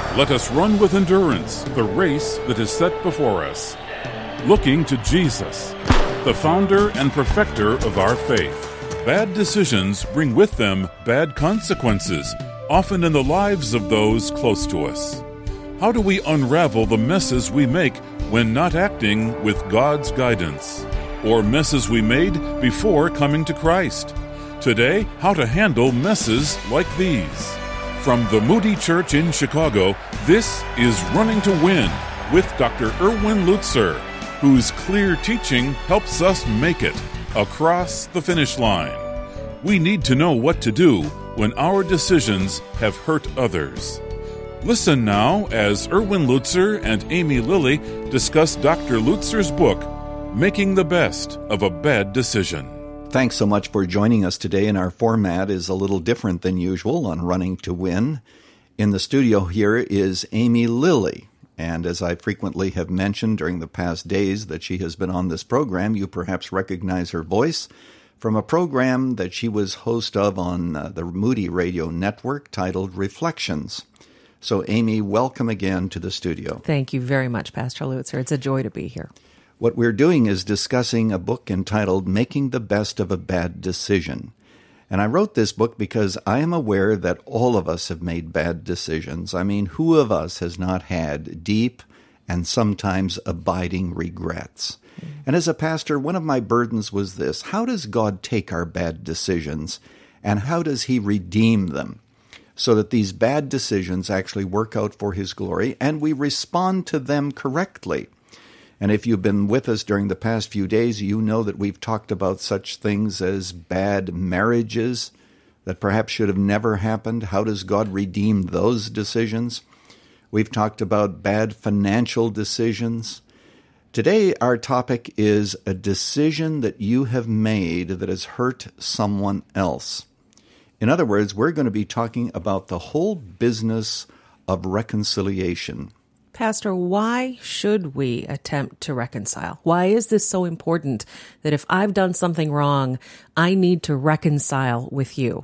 Let us run with endurance the race that is set before us, looking to Jesus, the founder and perfecter of our faith. Bad decisions bring with them bad consequences, often in the lives of those close to us. How do we unravel the messes we make when not acting with God's guidance, or messes we made before coming to Christ? Today, how to handle messes like these. From the Moody Church in Chicago, this is Running to Win with Dr. Erwin Lutzer, whose clear teaching helps us make it across the finish line. We need to know what to do when our decisions have hurt others. Listen now as Erwin Lutzer and Amy Lilly discuss Dr. Lutzer's book, Making the Best of a Bad Decision. Thanks so much for joining us today, and our format is a little different than usual on Running to Win. In the studio here is Amy Lilly, and as I frequently have mentioned during the past days that she has been on this program, you perhaps recognize her voice from a program that she was host of on the Moody Radio Network titled Reflections. So Amy, welcome again to the studio. Thank you very much, Pastor Lutzer. It's a joy to be here. What we're doing is discussing a book entitled Making the Best of a Bad Decision. And I wrote this book because I am aware that all of us have made bad decisions. I mean, who of us has not had deep and sometimes abiding regrets? And as a pastor, one of my burdens was this: how does God take our bad decisions and how does He redeem them so that these bad decisions actually work out for His glory and we respond to them correctly? And if you've been with us during the past few days, you know that we've talked about such things as bad marriages that perhaps should have never happened. How does God redeem those decisions? We've talked about bad financial decisions. Today, our topic is a decision that you have made that has hurt someone else. In other words, we're going to be talking about the whole business of reconciliation. Pastor, why should we attempt to reconcile? Why is this so important that if I've done something wrong, I need to reconcile with you?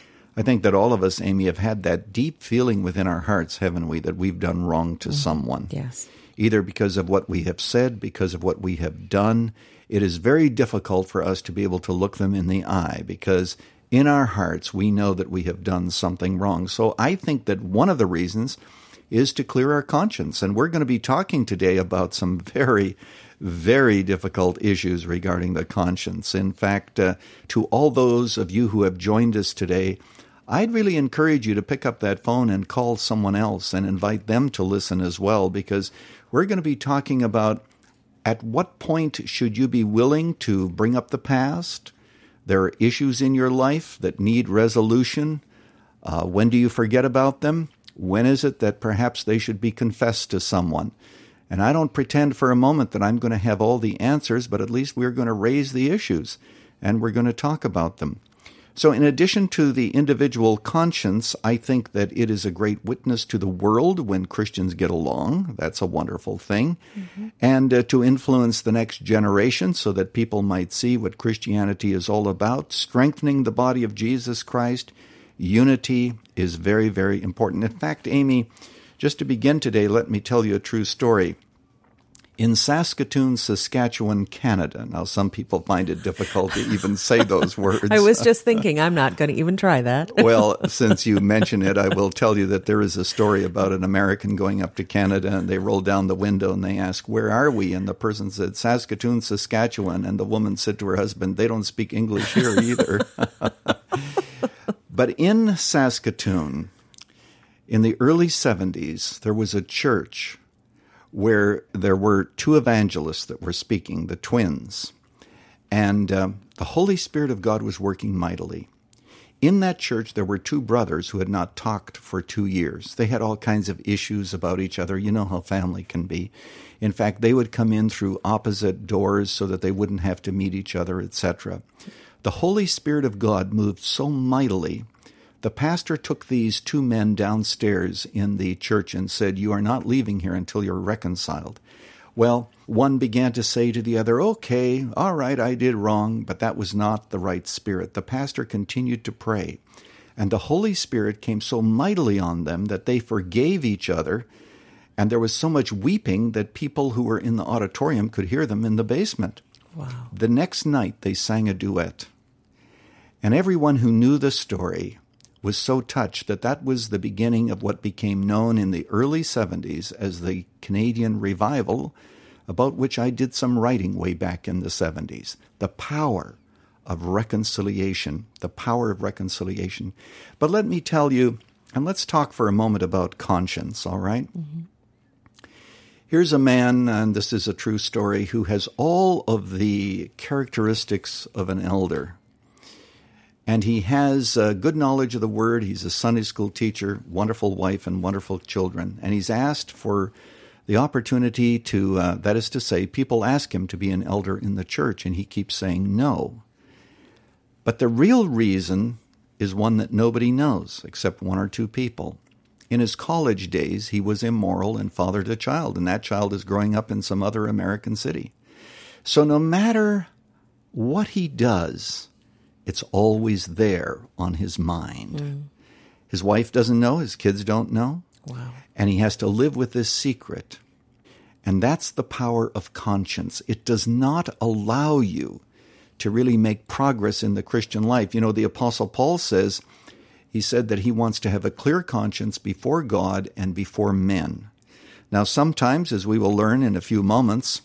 I think that all of us, Amy, have had that deep feeling within our hearts, haven't we, that we've done wrong to someone. Yes. Either because of what we have said, because of what we have done. It is very difficult for us to be able to look them in the eye because in our hearts we know that we have done something wrong. So I think that one of the reasons is to clear our conscience. And we're going to be talking today about some very, very difficult issues regarding the conscience. In fact, to all those of you who have joined us today, I'd really encourage you to pick up that phone and call someone else and invite them to listen as well, because we're going to be talking about at what point should you be willing to bring up the past? There are issues in your life that need resolution. When do you forget about them? When is it that perhaps they should be confessed to someone? And I don't pretend for a moment that I'm going to have all the answers, but at least we're going to raise the issues and we're going to talk about them. So in addition to the individual conscience, I think that it is a great witness to the world when Christians get along. That's a wonderful thing. Mm-hmm. And to influence the next generation so that people might see what Christianity is all about, strengthening the body of Jesus Christ. Unity is very, very important. In fact, Amy, just to begin today, let me tell you a true story. In Saskatoon, Saskatchewan, Canada. Now, some people find it difficult to even say those words. I was just thinking, I'm not going to even try that. Well, since you mention it, I will tell you that there is a story about an American going up to Canada, and they roll down the window and they ask, "Where are we?" And the person said, "Saskatoon, Saskatchewan." And the woman said to her husband, "They don't speak English here either." But in Saskatoon, in the early 70s, there was a church where there were two evangelists that were speaking, the twins. And the Holy Spirit of God was working mightily. In that church, there were two brothers who had not talked for 2 years. They had all kinds of issues about each other. You know how family can be. In fact, they would come in through opposite doors so that they wouldn't have to meet each other, etc. The Holy Spirit of God moved so mightily. The pastor took these two men downstairs in the church and said, "You are not leaving here until you're reconciled." Well, one began to say to the other, "Okay, all right, I did wrong," but that was not the right spirit. The pastor continued to pray. And the Holy Spirit came so mightily on them that they forgave each other, and there was so much weeping that people who were in the auditorium could hear them in the basement. Wow. The next night, they sang a duet. And everyone who knew the story was so touched that that was the beginning of what became known in the early 70s as the Canadian Revival, about which I did some writing way back in the 70s. The power of reconciliation, the power of reconciliation. But let me tell you, and let's talk for a moment about conscience, all right? Mm-hmm. Here's a man, and this is a true story, who has all of the characteristics of an elder. And he has good knowledge of the Word. He's a Sunday school teacher, wonderful wife, and wonderful children. And he's asked for the opportunity to, that is to say, people ask him to be an elder in the church, and he keeps saying no. But the real reason is one that nobody knows, except one or two people. In his college days, he was immoral and fathered a child, and that child is growing up in some other American city. So no matter what he does, it's always there on his mind. Mm. His wife doesn't know, his kids don't know. Wow. And he has to live with this secret. And that's the power of conscience. It does not allow you to really make progress in the Christian life. You know, the Apostle Paul says, he said that he wants to have a clear conscience before God and before men. Now, sometimes, as we will learn in a few moments,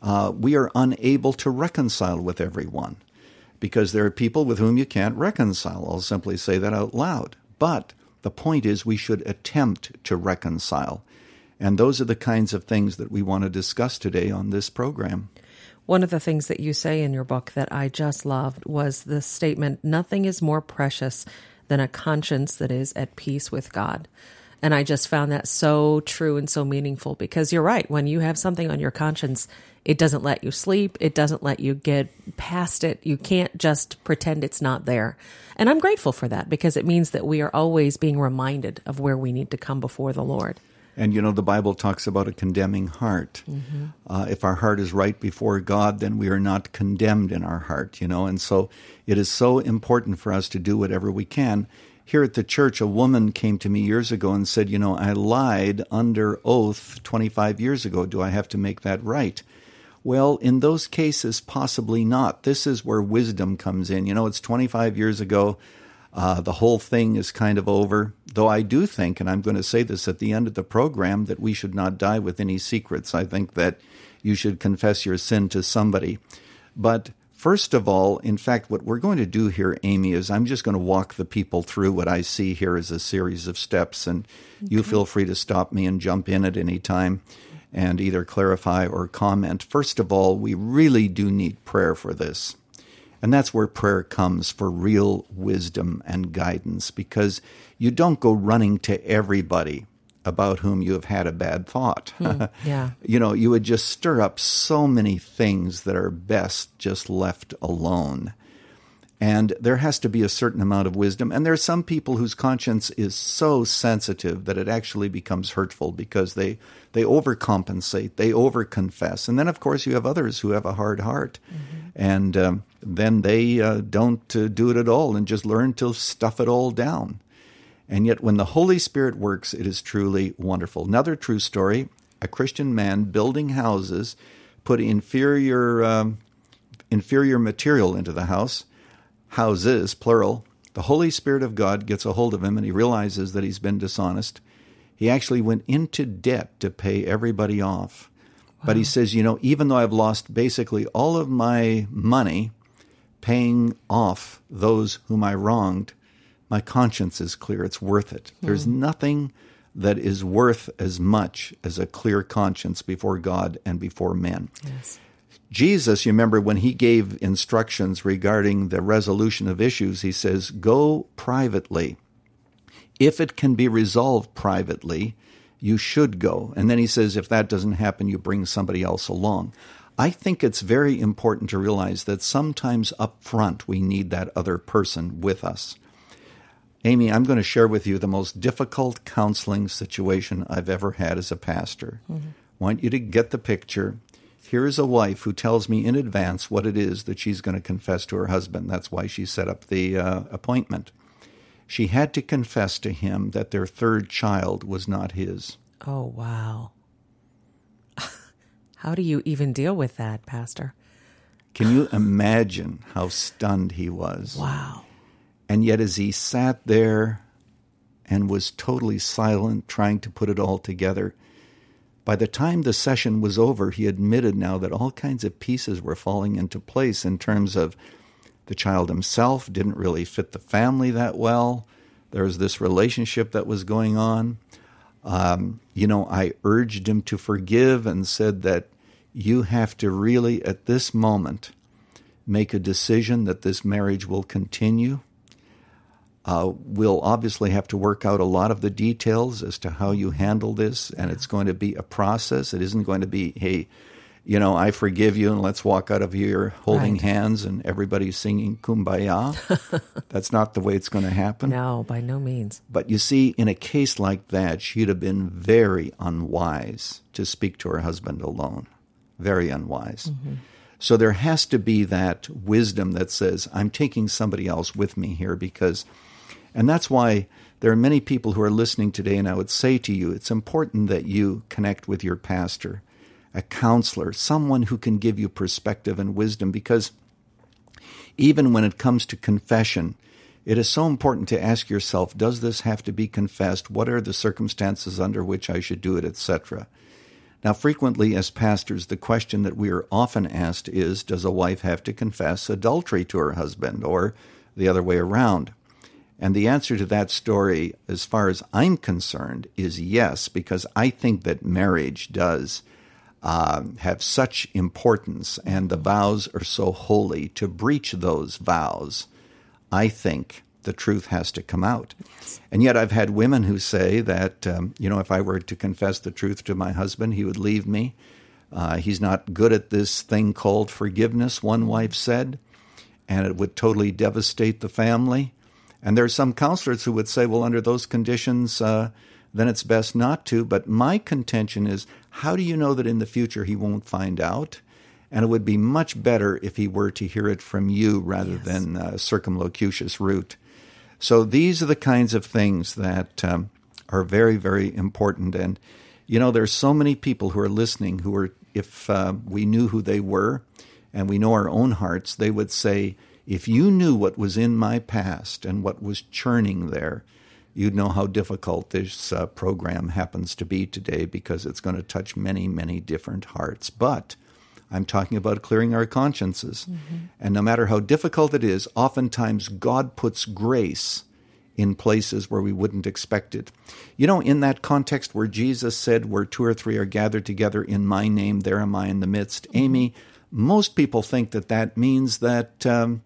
we are unable to reconcile with everyone because there are people with whom you can't reconcile. I'll simply say that out loud. But the point is we should attempt to reconcile. And those are the kinds of things that we want to discuss today on this program. One of the things that you say in your book that I just loved was the statement, nothing is more precious than a conscience that is at peace with God. And I just found that so true and so meaningful because you're right. When you have something on your conscience, it doesn't let you sleep. It doesn't let you get past it. You can't just pretend it's not there. And I'm grateful for that because it means that we are always being reminded of where we need to come before the Lord. And, you know, the Bible talks about a condemning heart. Mm-hmm. If our heart is right before God, then we are not condemned in our heart, you know. And so it is so important for us to do whatever we can. Here at the church, a woman came to me years ago and said, you know, I lied under oath 25 years ago. Do I have to make that right? Well, in those cases, possibly not. This is where wisdom comes in. You know, it's 25 years ago. The whole thing is kind of over, though I do think, and I'm going to say this at the end of the program, that we should not die with any secrets. I think that you should confess your sin to somebody. But first of all, in fact, what we're going to do here, Amy, is I'm just going to walk the people through what I see here as a series of steps, and you feel free to stop me and jump in at any time and either clarify or comment. First of all, we really do need prayer for this. And that's where prayer comes for real wisdom and guidance, because you don't go running to everybody about whom you have had a bad thought. Yeah. You know, you would just stir up so many things that are best just left alone. And there has to be a certain amount of wisdom. And there are some people whose conscience is so sensitive that it actually becomes hurtful because they overcompensate, they overconfess. And then, of course, you have others who have a hard heart. Mm-hmm. And then they don't do it at all and just learn to stuff it all down. And yet when the Holy Spirit works, it is truly wonderful. Another true story, a Christian man building houses, put inferior material into the house, houses, plural. The Holy Spirit of God gets a hold of him and he realizes that he's been dishonest. He actually went into debt to pay everybody off. Wow. But he says, you know, even though I've lost basically all of my money paying off those whom I wronged, my conscience is clear. It's worth it. There's nothing that is worth as much as a clear conscience before God and before men. Yes. Jesus, you remember when he gave instructions regarding the resolution of issues, he says, go privately. If it can be resolved privately, you should go. And then he says, if that doesn't happen, you bring somebody else along. I think it's very important to realize that sometimes up front we need that other person with us. Amy, I'm going to share with you the most difficult counseling situation I've ever had as a pastor. Mm-hmm. I want you to get the picture. Here is a wife who tells me in advance what it is that she's going to confess to her husband. That's why she set up the appointment. she had to confess to him that their third child was not his. Oh, wow. How do you even deal with that, Pastor? Can you imagine how stunned he was? Wow. And yet as he sat there and was totally silent, trying to put it all together, by the time the session was over, he admitted now that all kinds of pieces were falling into place in terms of the child himself didn't really fit the family that well. There was this relationship that was going on. I urged him to forgive and said that you have to really, at this moment, make a decision that this marriage will continue. We'll obviously have to work out a lot of the details as to how you handle this, and it's going to be a process. It isn't going to be, hey, I forgive you and let's walk out of here holding hands and everybody's singing Kumbaya. That's not the way it's going to happen. No, by no means. But you see, in a case like that, she'd have been very unwise to speak to her husband alone. Very unwise. Mm-hmm. So there has to be that wisdom that says, I'm taking somebody else with me here and that's why there are many people who are listening today, and I would say to you, it's important that you connect with your pastor, a counselor, someone who can give you perspective and wisdom, because even when it comes to confession, it is so important to ask yourself, does this have to be confessed? What are the circumstances under which I should do it, etc.? Now, frequently as pastors, the question that we are often asked is, does a wife have to confess adultery to her husband, or the other way around? And the answer to that story, as far as I'm concerned, is yes, because I think that marriage does have such importance, and the vows are so holy. To breach those vows, I think the truth has to come out. Yes. And yet I've had women who say that, if I were to confess the truth to my husband, he would leave me. He's not good at this thing called forgiveness, one wife said, and it would totally devastate the family. And there are some counselors who would say, well, under those conditions, then it's best not to. But my contention is, how do you know that in the future he won't find out? And it would be much better if he were to hear it from you rather than a circumlocucious route. So these are the kinds of things that are very, very important. And, there's so many people who are listening who are, if we knew who they were and we know our own hearts, they would say, if you knew what was in my past and what was churning there, you'd know how difficult this program happens to be today, because it's going to touch many, many different hearts. But I'm talking about clearing our consciences. Mm-hmm. And no matter how difficult it is, oftentimes God puts grace in places where we wouldn't expect it. In that context where Jesus said, where 2 or 3 are gathered together in my name, there am I in the midst. Amy, most people think that means that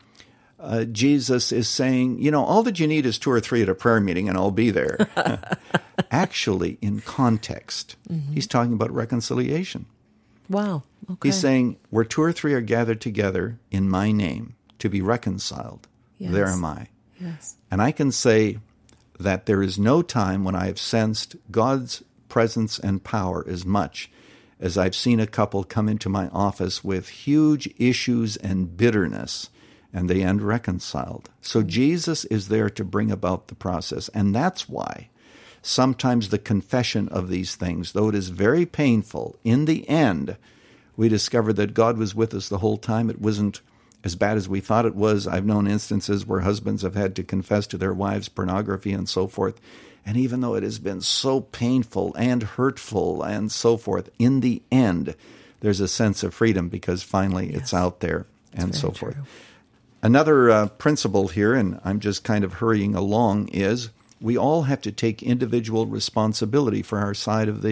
Jesus is saying, all that you need is 2 or 3 at a prayer meeting and I'll be there. Actually, in context, he's talking about reconciliation. Wow. Okay. He's saying, where 2 or 3 are gathered together in my name to be reconciled, there am I. Yes. And I can say that there is no time when I have sensed God's presence and power as much as I've seen a couple come into my office with huge issues and bitterness, and they end reconciled. So Jesus is there to bring about the process. And that's why sometimes the confession of these things, though it is very painful, in the end, we discover that God was with us the whole time. It wasn't as bad as we thought it was. I've known instances where husbands have had to confess to their wives pornography and so forth. And even though it has been so painful and hurtful and so forth, in the end, there's a sense of freedom because finally it's out there and so forth. Another principle here, and I'm just kind of hurrying along, is we all have to take individual responsibility for our side of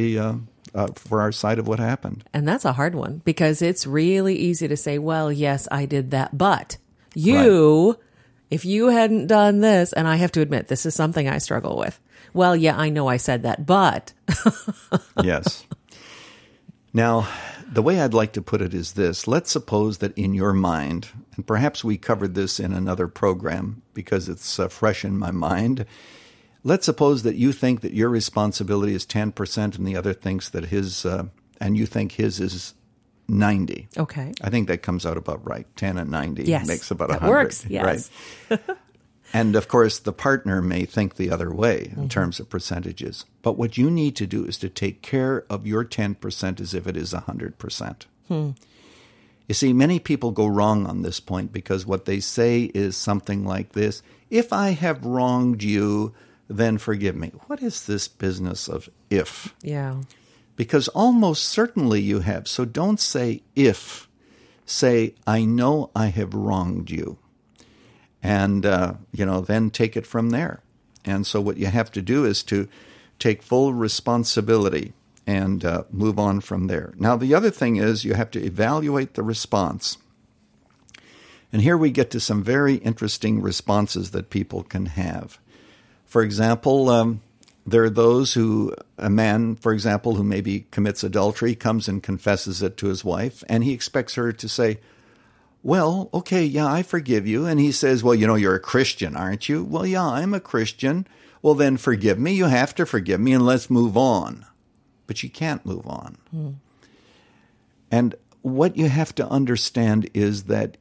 what happened. And that's a hard one, because it's really easy to say, well, yes, I did that, but you, if you hadn't done this, and I have to admit, this is something I struggle with. Well, yeah, I know I said that, but. Yes. Now, the way I'd like to put it is this. Let's suppose that in your mind, and perhaps we covered this in another program because it's fresh in my mind. Let's suppose that you think that your responsibility is 10% and the other thinks that his, and you think his is 90. Okay. I think that comes out about right. 10 and 90 makes about 100. That works, yes. Right? And of course, the partner may think the other way in terms of percentages. But what you need to do is to take care of your 10% as if it is 100%. You see, many people go wrong on this point because what they say is something like this: if I have wronged you, then forgive me. What is this business of if? Yeah. Because almost certainly you have. So don't say if. Say, I know I have wronged you. And, then take it from there. And so what you have to do is to take full responsibility and move on from there. Now, the other thing is you have to evaluate the response. And here we get to some very interesting responses that people can have. For example, there are those a man, for example, who maybe commits adultery, comes and confesses it to his wife, and he expects her to say, well, okay, yeah, I forgive you. And he says, well, you're a Christian, aren't you? Well, yeah, I'm a Christian. Well, then forgive me. You have to forgive me, and let's move on. But you can't move on. And what you have to understand is that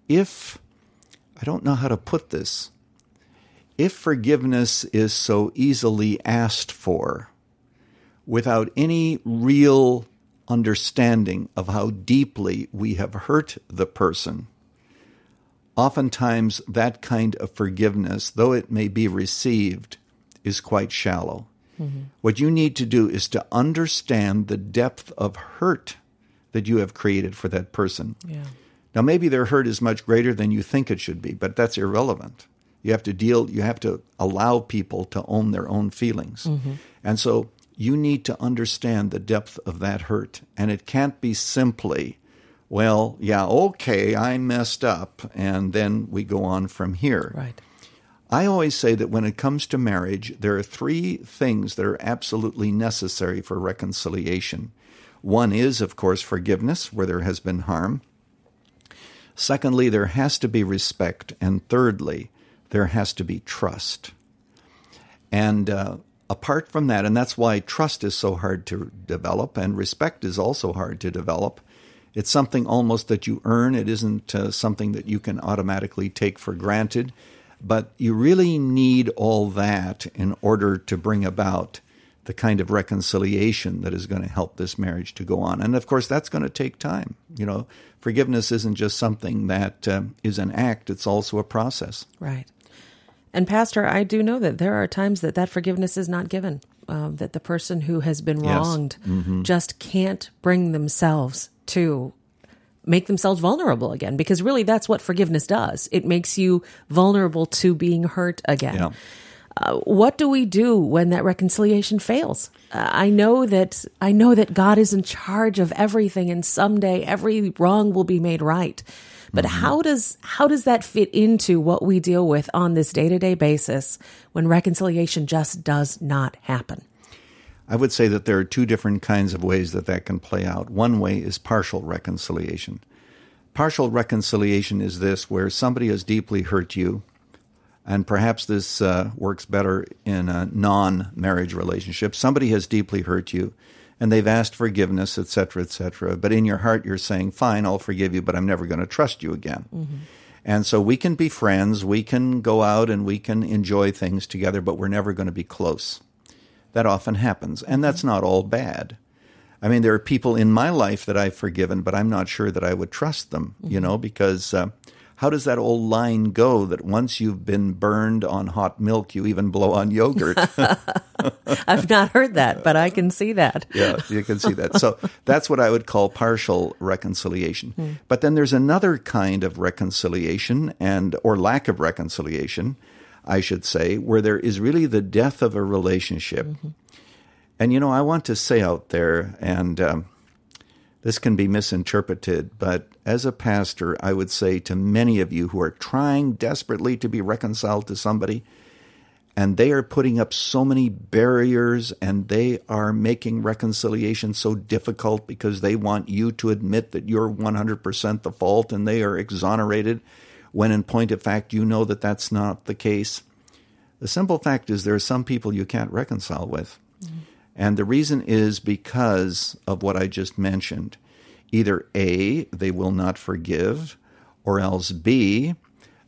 I don't know how to put this, if forgiveness is so easily asked for without any real understanding of how deeply we have hurt the person, oftentimes that kind of forgiveness, though it may be received, is quite shallow. What you need to do is to understand the depth of hurt that you have created for that person. Yeah. Now, maybe their hurt is much greater than you think it should be, but that's irrelevant. You have to allow people to own their own feelings. And so you need to understand the depth of that hurt. And it can't be simply, well, yeah, okay, I messed up, and then we go on from here. Right. I always say that when it comes to marriage, there are three things that are absolutely necessary for reconciliation. One is, of course, forgiveness, where there has been harm. Secondly, there has to be respect. And thirdly, there has to be trust. And apart from that, and that's why trust is so hard to develop, and respect is also hard to develop. It's something almost that you earn. It isn't something that you can automatically take for granted. But you really need all that in order to bring about the kind of reconciliation that is going to help this marriage to go on. And of course, that's going to take time. Forgiveness isn't just something that is an act, it's also a process. Right. And Pastor, I do know that there are times that forgiveness is not given, that the person who has been wronged just can't bring themselves to make themselves vulnerable again, because really that's what forgiveness does. It makes you vulnerable to being hurt again. Yeah. What do we do when that reconciliation fails? I know that God is in charge of everything, and someday every wrong will be made right. But how does that fit into what we deal with on this day-to-day basis when reconciliation just does not happen? I would say that there are two different kinds of ways that can play out. One way is partial reconciliation. Partial reconciliation is this, where somebody has deeply hurt you, and perhaps this works better in a non-marriage relationship. Somebody has deeply hurt you, and they've asked forgiveness, etc., etc. But in your heart, you're saying, fine, I'll forgive you, but I'm never going to trust you again. And so we can be friends, we can go out and we can enjoy things together, but we're never going to be close. That often happens, and that's not all bad. I mean, there are people in my life that I've forgiven, but I'm not sure that I would trust them, because how does that old line go that once you've been burned on hot milk, you even blow on yogurt? I've not heard that, but I can see that. Yeah, you can see that. So that's what I would call partial reconciliation. But then there's another kind of reconciliation or lack of reconciliation, I should say, where there is really the death of a relationship. And, I want to say out there, and this can be misinterpreted, but as a pastor, I would say to many of you who are trying desperately to be reconciled to somebody, and they are putting up so many barriers, and they are making reconciliation so difficult because they want you to admit that you're 100% the fault and they are exonerated, when in point of fact, you know that that's not the case. The simple fact is there are some people you can't reconcile with. And the reason is because of what I just mentioned. Either A, they will not forgive, or else B,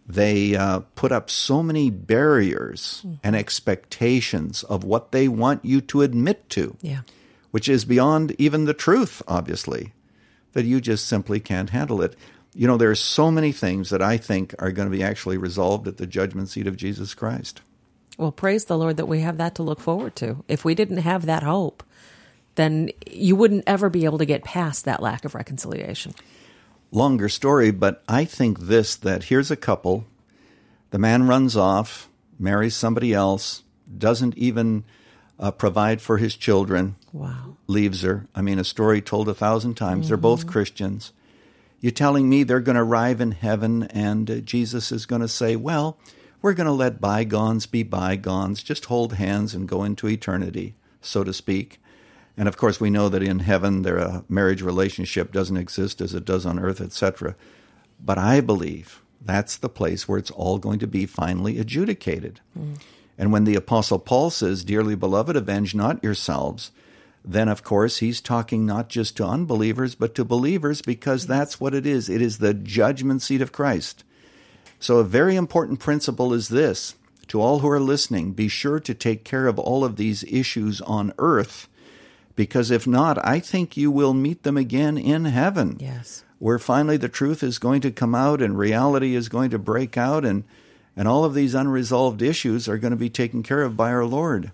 They put up so many barriers and expectations of what they want you to admit to, which is beyond even the truth, obviously, that you just simply can't handle it. You know, there are so many things that I think are going to be actually resolved at the judgment seat of Jesus Christ. Well, praise the Lord that we have that to look forward to. If we didn't have that hope, then you wouldn't ever be able to get past that lack of reconciliation. Longer story, but I think that here's a couple. The man runs off, marries somebody else, doesn't even provide for his children, leaves her. I mean, a story told 1,000 times. They're both Christians. You're telling me they're going to arrive in heaven and Jesus is going to say, well, we're going to let bygones be bygones, just hold hands and go into eternity, so to speak. And of course, we know that in heaven, their marriage relationship doesn't exist as it does on earth, etc. But I believe that's the place where it's all going to be finally adjudicated. And when the Apostle Paul says, dearly beloved, avenge not yourselves, then of course he's talking not just to unbelievers, but to believers, because that's what it is. It is the judgment seat of Christ. So a very important principle is this. To all who are listening, be sure to take care of all of these issues on earth, because if not, I think you will meet them again in heaven. Yes. Where finally the truth is going to come out and reality is going to break out, and all of these unresolved issues are going to be taken care of by our Lord.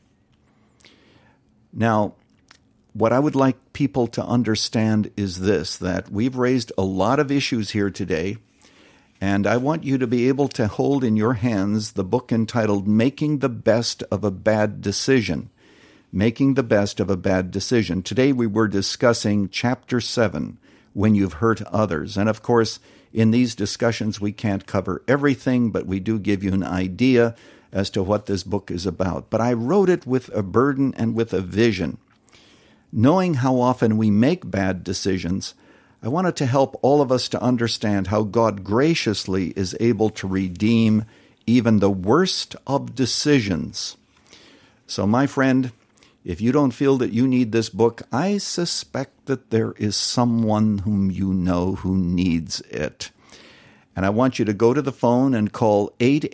Now, what I would like people to understand is this, that we've raised a lot of issues here today, and I want you to be able to hold in your hands the book entitled Making the Best of a Bad Decision. Making the Best of a Bad Decision. Today we were discussing Chapter 7, When You've Hurt Others. And of course, in these discussions we can't cover everything, but we do give you an idea as to what this book is about. But I wrote it with a burden and with a vision. Knowing how often we make bad decisions, I wanted to help all of us to understand how God graciously is able to redeem even the worst of decisions. So, my friend, if you don't feel that you need this book, I suspect that there is someone whom you know who needs it. And I want you to go to the phone and call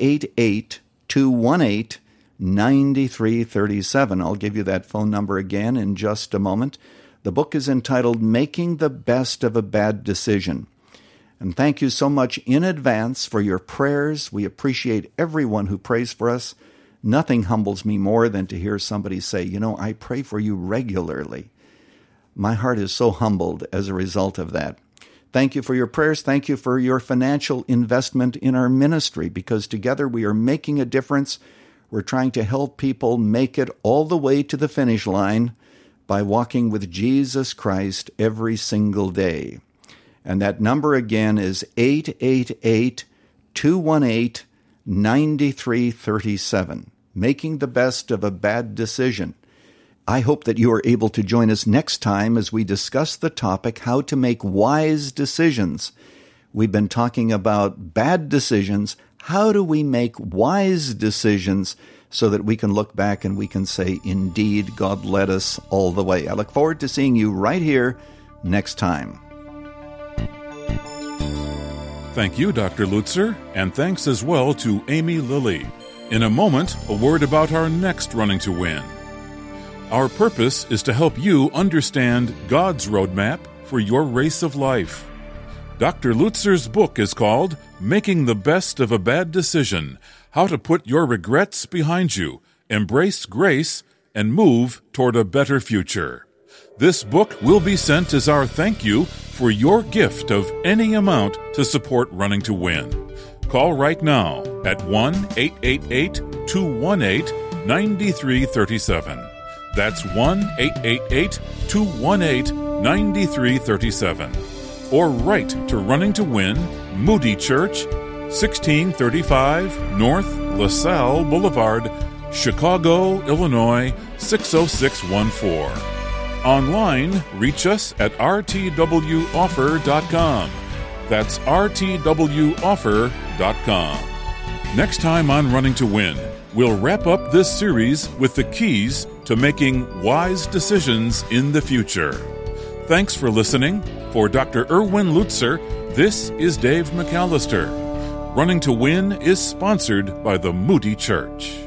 888-218-9337. I'll give you that phone number again in just a moment. The book is entitled Making the Best of a Bad Decision. And thank you so much in advance for your prayers. We appreciate everyone who prays for us. Nothing humbles me more than to hear somebody say, you know, I pray for you regularly. My heart is so humbled as a result of that. Thank you for your prayers. Thank you for your financial investment in our ministry, because together we are making a difference. We're trying to help people make it all the way to the finish line by walking with Jesus Christ every single day. And that number again is 888-218-9337. Making the Best of a Bad Decision. I hope that you are able to join us next time as we discuss the topic, how to make wise decisions. We've been talking about bad decisions. How do we make wise decisions so that we can look back and we can say, indeed, God led us all the way. I look forward to seeing you right here next time. Thank you, Dr. Lutzer, and thanks as well to Amy Lilly. In a moment, a word about our next Running to Win. Our purpose is to help you understand God's roadmap for your race of life. Dr. Lutzer's book is called Making the Best of a Bad Decision, How to Put Your Regrets Behind You, Embrace Grace, and Move Toward a Better Future. This book will be sent as our thank you for your gift of any amount to support Running to Win. Call right now at 1-888-218-9337. That's 1-888-218-9337. Or write to Running to Win, Moody Church, 1635 North LaSalle Boulevard, Chicago, Illinois, 60614. Online, reach us at rtwoffer.com. That's rtwoffer.com. Next time on Running to Win, we'll wrap up this series with the keys to making wise decisions in the future. Thanks for listening. For Dr. Erwin Lutzer, this is Dave McAllister. Running to Win is sponsored by the Moody Church.